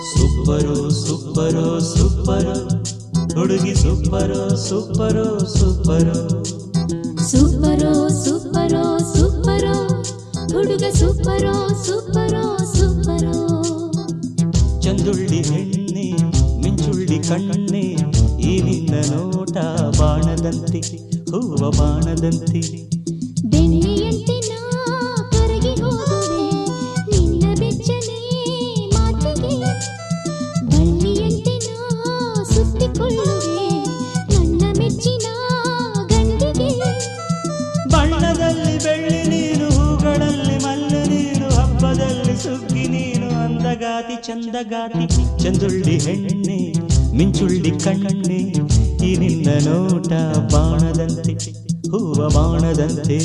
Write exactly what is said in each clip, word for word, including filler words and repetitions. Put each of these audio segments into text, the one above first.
ಸೂಪರೋ ಸೂಪರೋ ಸೂಪರೋ ಹುಡುಗಿ ಸೂಪರೋ ಸೂಪರೋ ಸೂಪರೋ ಸೂಪರೋ ಸೂಪರೋ ಸೂಪರೋ ಹುಡುಗ ಸೂಪರೋ ಸೂಪರೋ ಸೂಪರೋ. ಚಂದುಳ್ಳಿ ಹೆಣ್ಣೆ ಮಿಂಚುಳ್ಳಿ ಕಣ್ಣೆ ಈ ನಿನ್ನ ನೋಟ ಬಾಣದಂತೆ ಹೂವ ಬಾಣದಂತೆ. ಬೆಣ್ಣೆಯಂತೆ ನಾ ಕರಗಿ ಹೋಗುವೆ ನಿನ್ನ ಬೆಚ್ಚನೆ ಮಾತಿಗೆ, ಬಳ್ಳಿಯಂತೆ ನಾ ಸುತ್ತಿಕೊಳ್ಳುವೆ ನನ್ನ ಮೆಚ್ಚಿನ ಗಂಡಿಗೆ. ಬಣ್ಣದಲ್ಲಿ ಬೆಳ್ಳಿ ನೀನು ಹೂಗಳಲ್ಲಿ ಮಲ್ಲು ನೀನು ಹಬ್ಬದಲ್ಲಿ ಸುಗ್ಗಿ ನೀನು ಅಂದಗಾತಿ ಚಂದಗಾತಿ. ಚಂದುಳ್ಳಿ ಹೆಣ್ಣೆ ಮಿಂಚುಳ್ಳಿ ಕಣ್ಣೆ ಈ ನಿನ್ನ ನೋಟ ಬಾಣದಂತೆ ಹೂವ ಬಾಣದಂತೆ.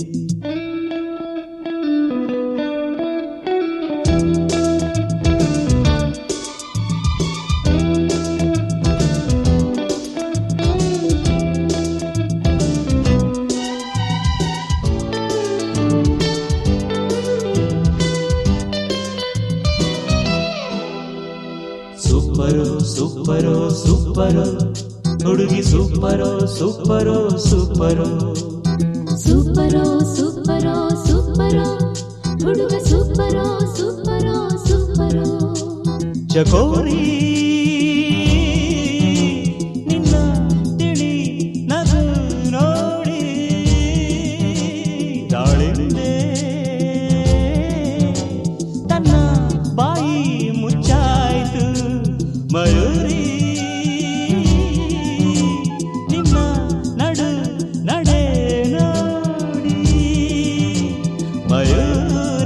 ಸೂಪರೋ ಸೂಪರೋ ಸೂಪರೋ ಹುಡುಗಿ ಸೂಪರೋ ಸೂಪರೋ ಸೂಪರೋ. ಸೂಪರೋ ಸೂಪರೋ ಸೂಪರೋ ಹುಡುಗ ಸೂಪರೋ ಸೂಪರೋ ಸೂಪರೋ. ಚಕೋರಿ ನಿನ್ನ ತಿಳಿ ನಗು ನೋಡಿ ದಾಳಿಂಬೆ ತನ್ನ ಬಾಯಿ ಮುಚ್ಚಾಯ್ತು. ಮಯೂರಿ ನಿನ್ನ ನಡು ನಡೆ ನೋಡಿ ಮಯೂರ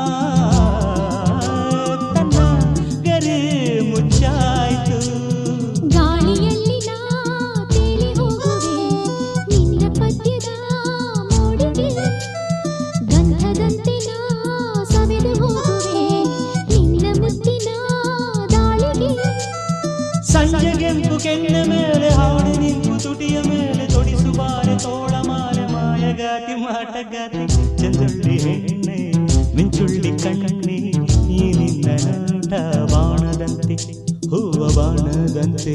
ತನ್ನ ಗರಿ ಮುಚ್ಚಾಯ್ತು. ಗಾಳಿಯಲ್ಲಿ ನಾ ತೇಲಿ ಹೋಗುವೆ ನಿನ್ನ ಪದ್ಯದ ಮೋಡಿಗೆ, ಗಂಧದಂತೆ ನಾ ಸವೆದು ಹೋಗುವೆ ನಿನ್ನ ಮುತ್ತಿನ ದಾಳಿಗೆ. ಸಂಜೆಗೆಂಪು ಕೆನ್ನ ಮೇಲೆ ಹಾಡಿ ನಿಂಪು ತುಟಿಯ ಮೇಲೆ ತೊಡಿಸುಬಾರೆ ತೋಳ ಮಾಲೆ ಮಾಯಗಾತಿ ಮಾಟಗಾತಿ. ಚಂದುಳ್ಳಿ ಹೆಣ್ಣೆ ಮಿಂಚುಳ್ಳಿ ಕಣ್ಣೆ ಈ ನಿನ್ನ ನೋಟ ಬಾಣದಂತೆ ಹೂವ ಬಾಣದಂತೆ.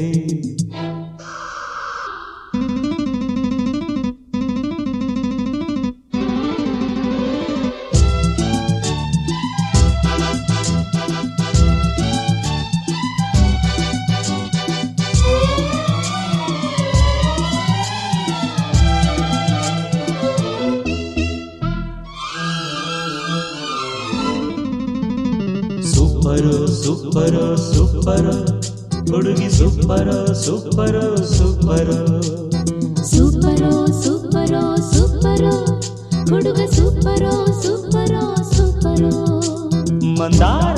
ಸೂಪರೋ ಸೂಪರೋ ಸೂಪರೋ ಹುಡುಗಿ ಸೂಪರೋ ಸೂಪರೋ ಸೂಪರೋ. ಸೂಪರೋ ಸೂಪರೋ ಸೂಪರೋ ಹುಡುಗ ಸೂಪರೋ ಸೂಪರೋ ಸೂಪರೋ. ಮಂದಾರ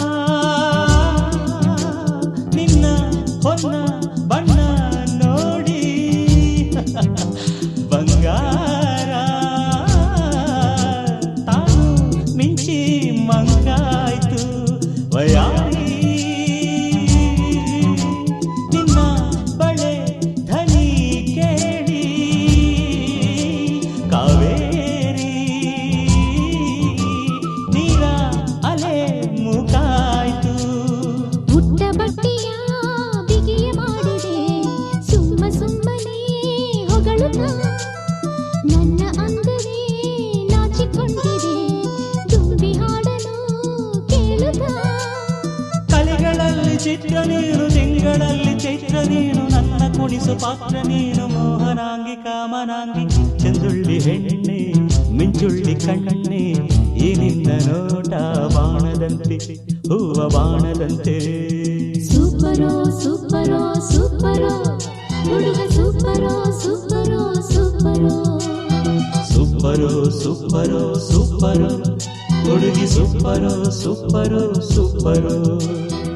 ನಿನ್ನ ಹೊನ್ನ ಬಣ್ಣ ನೋಡಿ ಬಂಗಾರ ತಾನು ಮಿಂಚಿ ಮಂಗಾಯ್ತು. ವಯಾರಿ ನಿನ್ನ ಬಳೆ ಧನಿ ಕೇಳಿ ಕಾವೇರಿ ನೀರ ಅಲೆ ಮುಗಾಯ್ತು. ಪುಟ್ಟ ಬಟ್ಟೆಯ ಬಿಗಿಯ ಮಾಡಿದೆ ಸುಮ್ಮ ಸುಮ್ಮನೆ ಹೊಗಳುತ್ತಾ, ನನ್ನ ಅಂದರೆ ನಾಚಿಕೊಂಡಿದೆ ತುಂಬಿ ಹಾಡಲು ಕೇಳುತ್ತಾ. ಕಲೆಗಳಲ್ಲಿ ಚಿತ್ರ ನೀನು ತಿಂಗಳಲ್ಲಿ ಚೈತ್ರ ನೀನು ನನ್ನ ಕುಣಿಸು ಪಾತ್ರ ನೀನು ಮೋಹನಾಂಗಿ ಕಾಮನಾಂಗಿ. ಚಂದುಳ್ಳಿ ಹೆಣ್ಣೆ ಮಿಂಚುಳ್ಳಿ ಕಣ್ಣೆ ಈ ನಿನ್ನ ನೋಟ ಬಾಣದಂತೆ ಹೂವ ಬಾಣದಂತೆ. ಸೂಪರೋ ಸೂಪರೋ ಸೂಪರೋ ಹುಡುಗ ಸೂಪರೋ ಸೂಪರೋ ಸೂಪರೋ. ಸೂಪರೋ ಸೂಪರೋ ಸೂಪರೋ ಹುಡುಗಿ ಸೂಪರೋ ಸೂಪರೋ ಸೂಪರೋ.